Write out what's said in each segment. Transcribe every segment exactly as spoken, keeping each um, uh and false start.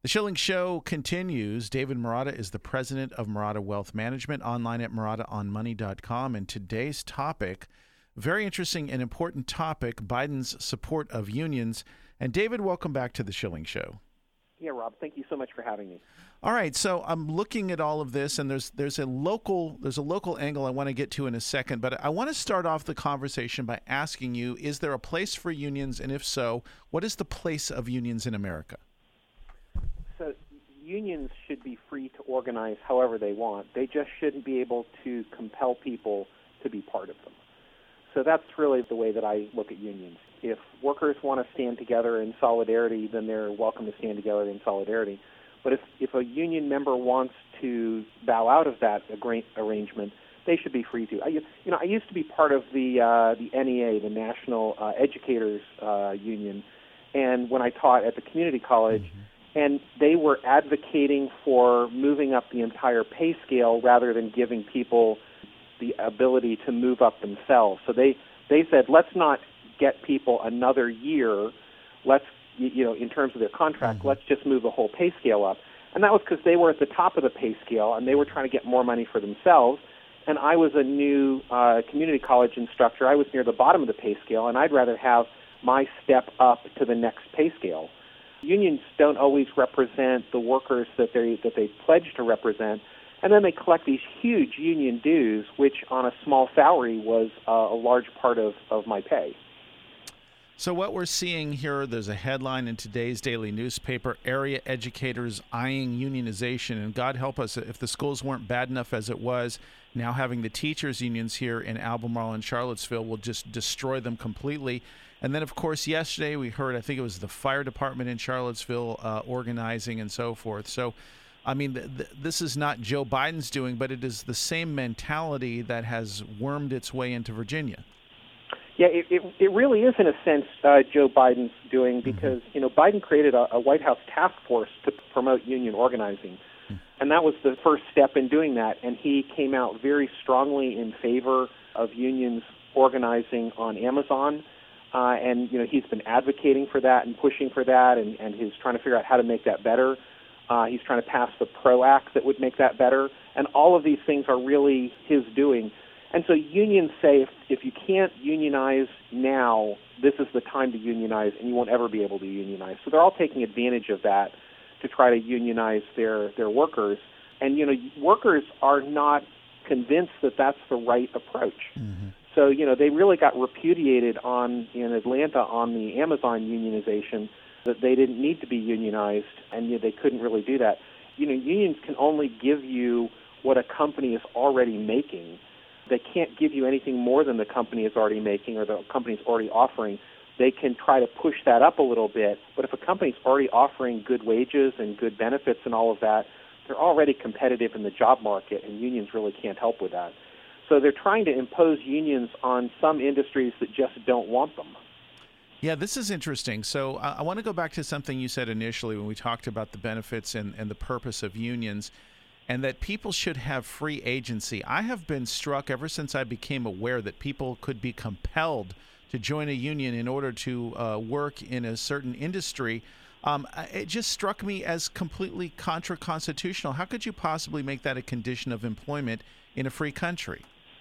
The Schilling Show continues. David Marotta is the president of Marotta Wealth Management, online at marotta on money dot com. And today's topic, very interesting and important topic, Biden's support of unions. And David, welcome back to the Schilling Show. Yeah, Rob, thank you so much for having me. All right, so I'm looking at all of this, and there's there's a local there's a local angle I want to get to in a second, but I want to start off the conversation by asking you: is there a place for unions, and if so, what is the place of unions in America? So unions should be free to organize however they want. They just shouldn't be able to compel people to be part of them. So that's really the way that I look at unions. If workers want to stand together in solidarity, then they're welcome to stand together in solidarity. But if, if a union member wants to bow out of that arrangement, they should be free to. I, you know, I used to be part of the uh, the N E A, the National uh, Educators uh, Union, and when I taught at the community college, mm-hmm. and they were advocating for moving up the entire pay scale rather than giving people the ability to move up themselves. So they, they said, let's not get people another year. Let's, you know, in terms of their contract, mm-hmm. let's just move the whole pay scale up. And that was because they were at the top of the pay scale, and they were trying to get more money for themselves. And I was a new uh, community college instructor. I was near the bottom of the pay scale, and I'd rather have my step up to the next pay scale. Unions don't always represent the workers that they that they pledge to represent, and then they collect these huge union dues, which on a small salary was uh, a large part of, of my pay. So what we're seeing here, there's a headline in today's daily newspaper, area educators eyeing unionization. And God help us if the schools weren't bad enough as it was, now having the teachers unions here in Albemarle and Charlottesville will just destroy them completely. And then, of course, yesterday we heard, I think it was the fire department in Charlottesville uh, organizing and so forth. So, I mean, th- th- this is not Joe Biden's doing, but it is the same mentality that has wormed its way into Virginia. Yeah, it, it, it really is, in a sense, uh, Joe Biden's doing because, mm-hmm. you know, Biden created a, a White House task force to promote union organizing. Mm-hmm. And that was the first step in doing that. And he came out very strongly in favor of unions organizing on Amazon. Uh, and, you know, he's been advocating for that and pushing for that, and, and he's trying to figure out how to make that better. Uh, he's trying to pass the PRO Act that would make that better. And all of these things are really his doing. And so unions say if, if you can't unionize now, this is the time to unionize, and you won't ever be able to unionize. So they're all taking advantage of that to try to unionize their, their workers. And, you know, workers are not convinced that that's the right approach. Mm-hmm. So, you know, they really got repudiated on in Atlanta on the Amazon unionization, that they didn't need to be unionized, and you know, they couldn't really do that. You know, unions can only give you what a company is already making. They can't give you anything more than the company is already making or the company is already offering. They can try to push that up a little bit, but if a company is already offering good wages and good benefits and all of that, they're already competitive in the job market, and unions really can't help with that. So they're trying to impose unions on some industries that just don't want them. Yeah, this is interesting. So I, I want to go back to something you said initially when we talked about the benefits and, and the purpose of unions, and that people should have free agency. I have been struck ever since I became aware that people could be compelled to join a union in order to uh, work in a certain industry. Um, it just struck me as completely contra-constitutional. How could you possibly make that a condition of employment in a free country?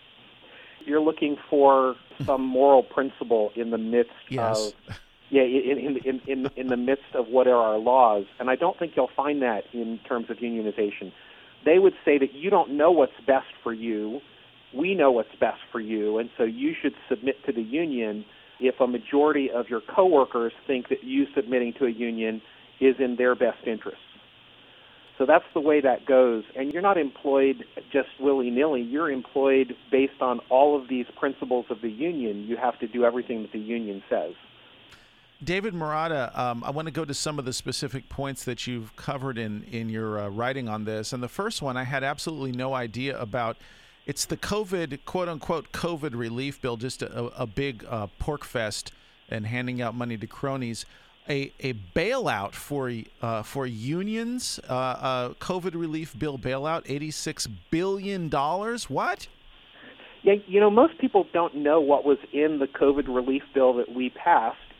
You're looking for some moral principle in the midst yes. of yeah, in, in in in in the midst of what are our laws, and I don't think you'll find that in terms of unionization. They would say that you don't know what's best for you. We know what's best for you, and so you should submit to the union if a majority of your coworkers think that you submitting to a union is in their best interest. So that's the way that goes. And you're not employed just willy-nilly. You're employed based on all of these principles of the union. You have to do everything that the union says. David Marotta, um, I want to go to some of the specific points that you've covered in, in your uh, writing on this. And the first one I had absolutely no idea about. It's the COVID, quote-unquote, COVID relief bill, just a, a big uh, pork fest and handing out money to cronies. A, a bailout for uh, for unions, uh, uh, COVID relief bill bailout, eighty-six billion dollars. What? Yeah, you know, most people don't know what was in the COVID relief bill that we passed,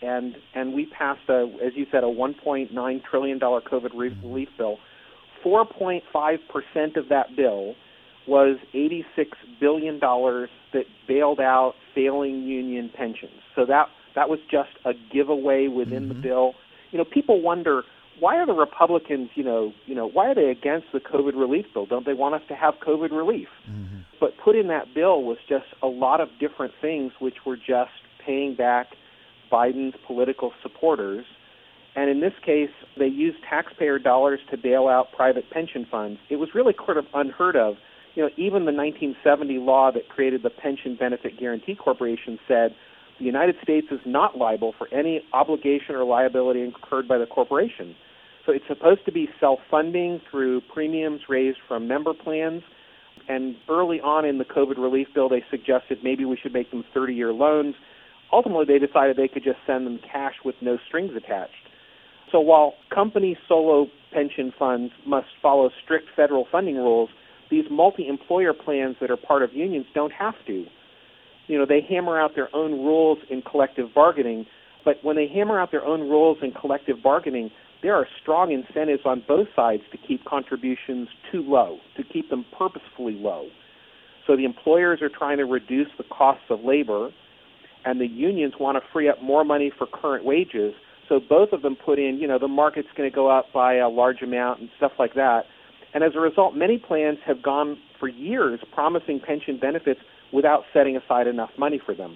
and and we passed, a, as you said, a one point nine trillion dollars COVID relief bill. four point five percent of that bill was eighty-six billion dollars that bailed out failing union pensions. So that that was just a giveaway within mm-hmm. the bill. You know, people wonder, why are the Republicans, you know, you know, why are they against the COVID relief bill? Don't they want us to have COVID relief? Mm-hmm. But put in that bill was just a lot of different things which were just paying back Biden's political supporters. And in this case, they used taxpayer dollars to bail out private pension funds. It was really sort of unheard of. You know, even the nineteen seventy law that created the Pension Benefit Guaranty Corporation said the United States is not liable for any obligation or liability incurred by the corporation. So it's supposed to be self-funding through premiums raised from member plans. And early on in the COVID relief bill, they suggested maybe we should make them thirty-year loans. Ultimately, they decided they could just send them cash with no strings attached. So while company solo pension funds must follow strict federal funding rules, these multi-employer plans that are part of unions don't have to. You know, they hammer out their own rules in collective bargaining, but when they hammer out their own rules in collective bargaining, there are strong incentives on both sides to keep contributions too low, to keep them purposefully low. So the employers are trying to reduce the costs of labor, and the unions want to free up more money for current wages. So both of them put in, you know, the market's going to go up by a large amount and stuff like that. And as a result, many plans have gone for years promising pension benefits without setting aside enough money for them.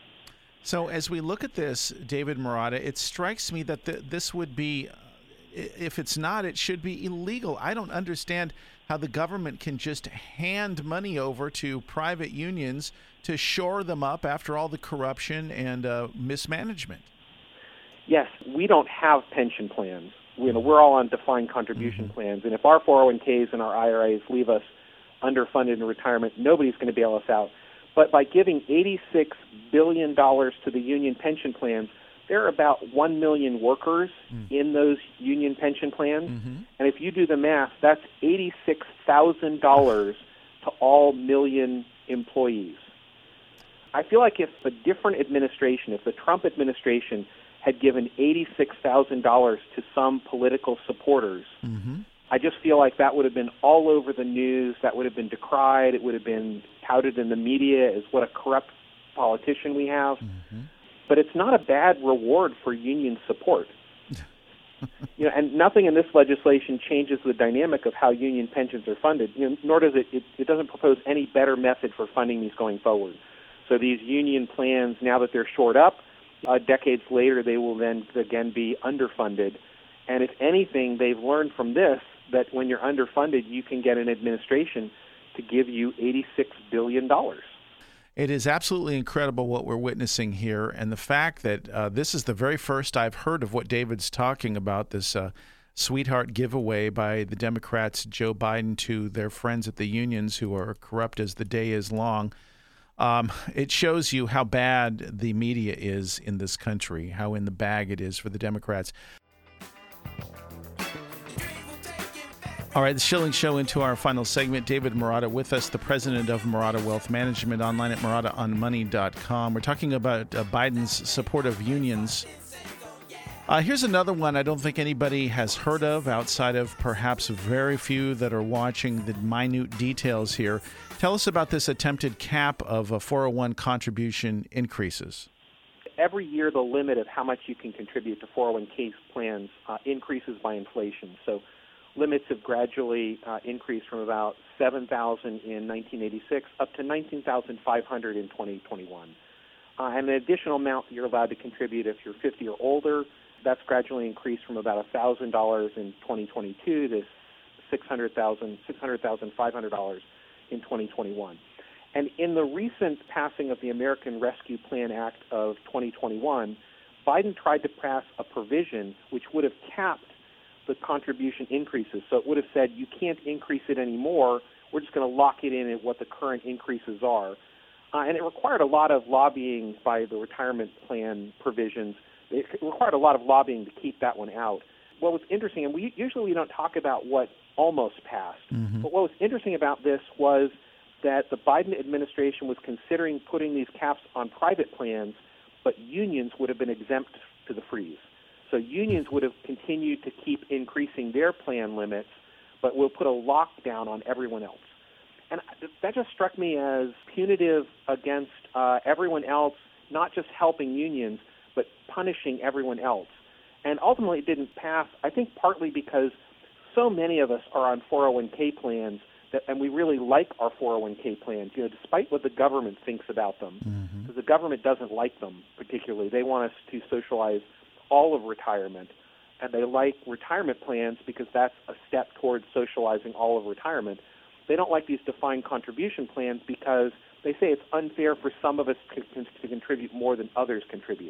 So as we look at this, David Marotta, it strikes me that the, this would be, if it's not, it should be illegal. I don't understand how the government can just hand money over to private unions to shore them up after all the corruption and uh, mismanagement. Yes, we don't have pension plans. You know, we're all on defined contribution mm-hmm. plans, and if our four oh one k's and our I R As leave us underfunded in retirement, nobody's going to bail us out. But by giving eighty-six billion dollars to the union pension plans, there are about one million workers mm. in those union pension plans. Mm-hmm. And if you do the math, that's eighty-six thousand dollars to all million employees. I feel like if a different administration, if the Trump administration had given eighty-six thousand dollars to some political supporters, mm-hmm. I just feel like that would have been all over the news. That would have been decried. It would have been touted in the media as what a corrupt politician we have. Mm-hmm. But it's not a bad reward for union support. You know, and nothing in this legislation changes the dynamic of how union pensions are funded. You know, nor does it, it. It doesn't propose any better method for funding these going forward. So these union plans, now that they're shored up, uh, decades later, they will then again be underfunded. And if anything, they've learned from this that when you're underfunded, you can get an administration to give you eighty-six billion dollars. It is absolutely incredible what we're witnessing here, and the fact that uh, this is the very first I've heard of what David's talking about, this uh, sweetheart giveaway by the Democrats, Joe Biden, to their friends at the unions who are corrupt as the day is long. Um, it shows you how bad the media is in this country, how in the bag it is for the Democrats. All right, the Schilling Show into our final segment. David Marotta with us, the president of Marotta Wealth Management, online at marotta on money dot com. We're talking about uh, Biden's support of unions. Uh, here's another one I don't think anybody has heard of outside of perhaps very few that are watching the minute details here. Tell us about this attempted cap of a four oh one contribution increases. Every year, the limit of how much you can contribute to four oh one k plans uh, increases by inflation. So limits have gradually uh, increased from about seven thousand in nineteen eighty-six up to nineteen thousand five hundred in twenty twenty-one. Uh, and an additional amount that you're allowed to contribute if you're fifty or older, that's gradually increased from about one thousand dollars in twenty twenty-two to six hundred thousand dollars, six hundred thousand five hundred dollars in twenty twenty-one. And in the recent passing of the American Rescue Plan Act of twenty twenty-one, Biden tried to pass a provision which would have capped the contribution increases. So it would have said, you can't increase it anymore. We're just going to lock it in at what the current increases are. Uh, and it required a lot of lobbying by the retirement plan provisions. It required a lot of lobbying to keep that one out. What was interesting, and we usually we don't talk about what almost passed, mm-hmm. but what was interesting about this was that the Biden administration was considering putting these caps on private plans, but unions would have been exempt to the freeze. So unions would have continued to keep increasing their plan limits, but will put a lockdown on everyone else. And that just struck me as punitive against uh, everyone else, not just helping unions, but punishing everyone else. And ultimately it didn't pass, I think partly because so many of us are on four oh one k plans, that, and we really like our four oh one k plans, you know, despite what the government thinks about them, Mm-hmm. because the government doesn't like them particularly. They want us to socialize all of retirement, and they like retirement plans because that's a step towards socializing all of retirement. They don't like these defined contribution plans because they say it's unfair for some of us to, to contribute more than others contribute.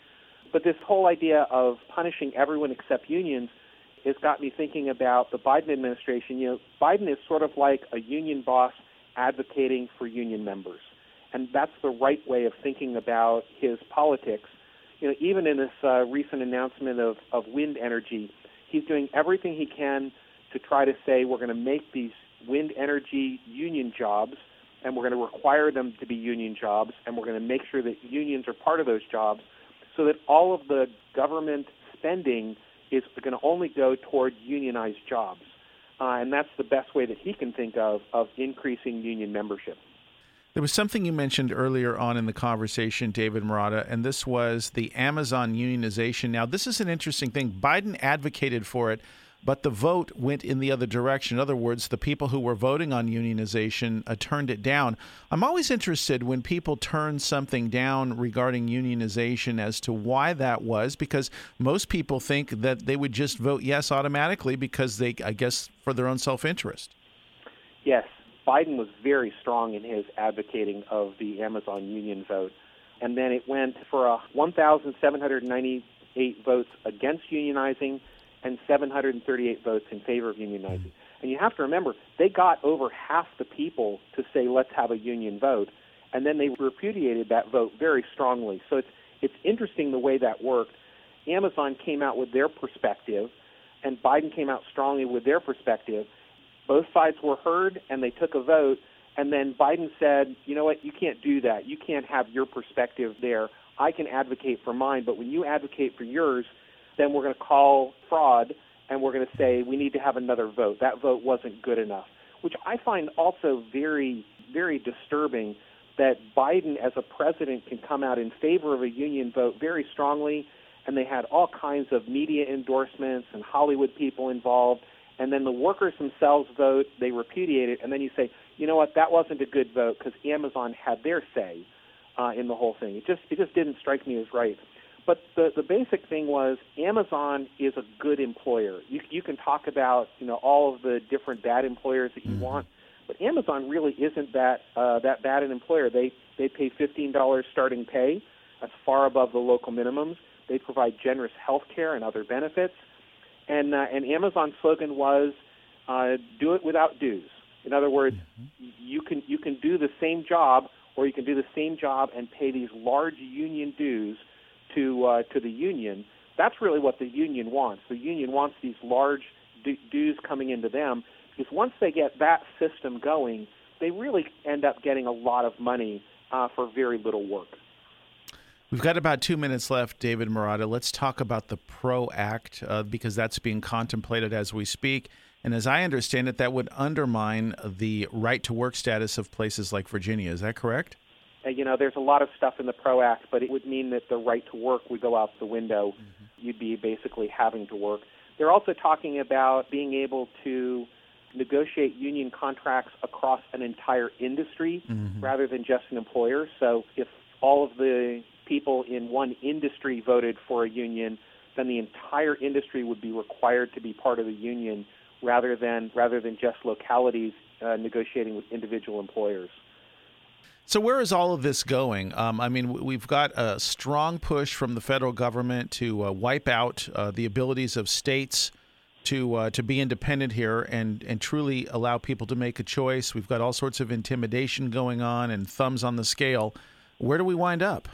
But this whole idea of punishing everyone except unions has got me thinking about the Biden administration. You know, Biden is sort of like a union boss advocating for union members. And that's the right way of thinking about his politics. You know, even in this uh, recent announcement of, of wind energy, he's doing everything he can to try to say we're going to make these wind energy union jobs, and we're going to require them to be union jobs, and we're going to make sure that unions are part of those jobs so that all of the government spending is going to only go toward unionized jobs. Uh, and that's the best way that he can think of of increasing union membership. There was something you mentioned earlier on in the conversation, David Marotta, and this was the Amazon unionization. Now, this is an interesting thing. Biden advocated for it, but the vote went in the other direction. In other words, the people who were voting on unionization uh, turned it down. I'm always interested when people turn something down regarding unionization as to why that was, because most people think that they would just vote yes automatically because they, I guess, for their own self-interest. Yes, Biden was very strong in his advocating of the Amazon union vote. And then it went for a one thousand seven hundred ninety-eight votes against unionizing and seven hundred thirty-eight votes in favor of unionizing. And you have to remember, they got over half the people to say, let's have a union vote, and then they repudiated that vote very strongly. So it's, it's interesting the way that worked. Amazon came out with their perspective, and Biden came out strongly with their perspective. Both sides were heard, and they took a vote, and then Biden said, you know what, you can't do that. You can't have your perspective there. I can advocate for mine, but when you advocate for yours, then we're going to call fraud, and we're going to say we need to have another vote. That vote wasn't good enough, which I find also very, very disturbing, that Biden as a president can come out in favor of a union vote very strongly, and they had all kinds of media endorsements and Hollywood people involved, and then the workers themselves vote, they repudiate it, and then you say, you know what, that wasn't a good vote because Amazon had their say uh, in the whole thing. It just, it just didn't strike me as right. But the, the basic thing was Amazon is a good employer. You, you can talk about, you know, all of the different bad employers that you mm-hmm. want, but Amazon really isn't that uh, that bad an employer. They they pay fifteen dollars starting pay. That's far above the local minimums. They provide generous health care and other benefits. And uh, and Amazon's slogan was, uh, do it without dues. In other words, mm-hmm. you can you can do the same job, or you can do the same job and pay these large union dues to uh, to the union. That's really what the union wants. The union wants these large du- dues coming into them, because once they get that system going, they really end up getting a lot of money uh, for very little work. We've got about two minutes left, David Marotta. Let's talk about the PRO Act, uh, because that's being contemplated as we speak. And as I understand it, that would undermine the right-to-work status of places like Virginia. Is that correct? You know, there's a lot of stuff in the PRO Act, but it would mean that the right to work would go out the window. Mm-hmm. You'd be basically having to work. They're also talking about being able to negotiate union contracts across an entire industry mm-hmm. rather than just an employer. So if all of the people in one industry voted for a union, then the entire industry would be required to be part of the union rather than rather than just localities uh, negotiating with individual employers. So where is all of this going? Um, I mean, we've got a strong push from the federal government to uh, wipe out uh, the abilities of states to uh, to be independent here and, and truly allow people to make a choice. We've got all sorts of intimidation going on and thumbs on the scale. Where do we wind up?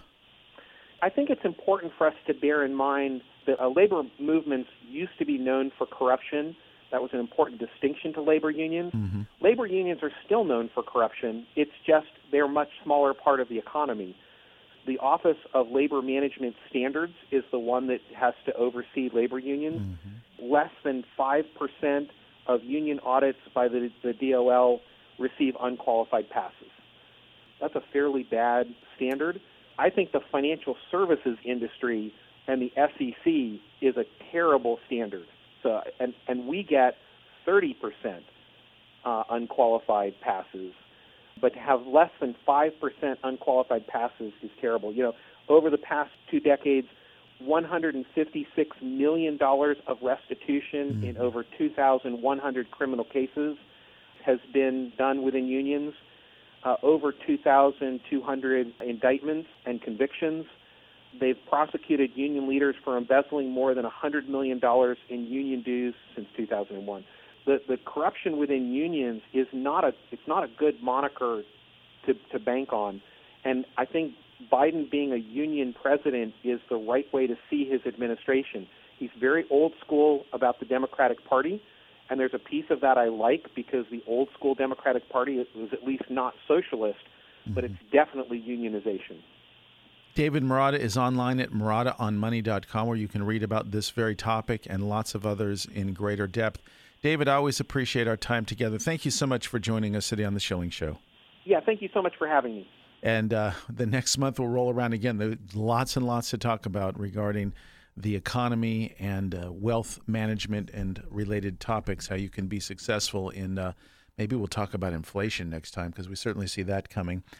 I think it's important for us to bear in mind that uh, labor movements used to be known for corruption. That was an important distinction to labor unions. Mm-hmm. Labor unions are still known for corruption. It's just they're a much smaller part of the economy. The Office of Labor Management Standards is the one that has to oversee labor unions. Mm-hmm. Less than five percent of union audits by the, the D O L receive unqualified passes. That's a fairly bad standard. I think the financial services industry and the S E C is a terrible standard. So, and, and we get thirty percent uh, unqualified passes, but to have less than five percent unqualified passes is terrible. You know, over the past two decades, one hundred fifty-six million dollars of restitution mm-hmm. in over two thousand one hundred criminal cases has been done within unions. Uh, over two thousand two hundred indictments and convictions. They've prosecuted union leaders for embezzling more than one hundred million dollars in union dues since two thousand one. The, the corruption within unions is not a it's not a good moniker to, to bank on, and I think Biden being a union president is the right way to see his administration. He's very old school about the Democratic Party. And there's a piece of that I like because the old school Democratic Party was at least not socialist, mm-hmm. but it's definitely unionization. David Marotta is online at marotta on money dot com, where you can read about this very topic and lots of others in greater depth. David, I always appreciate our time together. Thank you so much for joining us today on The Schilling Show. Yeah, thank you so much for having me. And uh, the next month we'll roll around again. There's lots and lots to talk about regarding the economy and uh, wealth management and related topics, how you can be successful in, uh, maybe we'll talk about inflation next time because we certainly see that coming.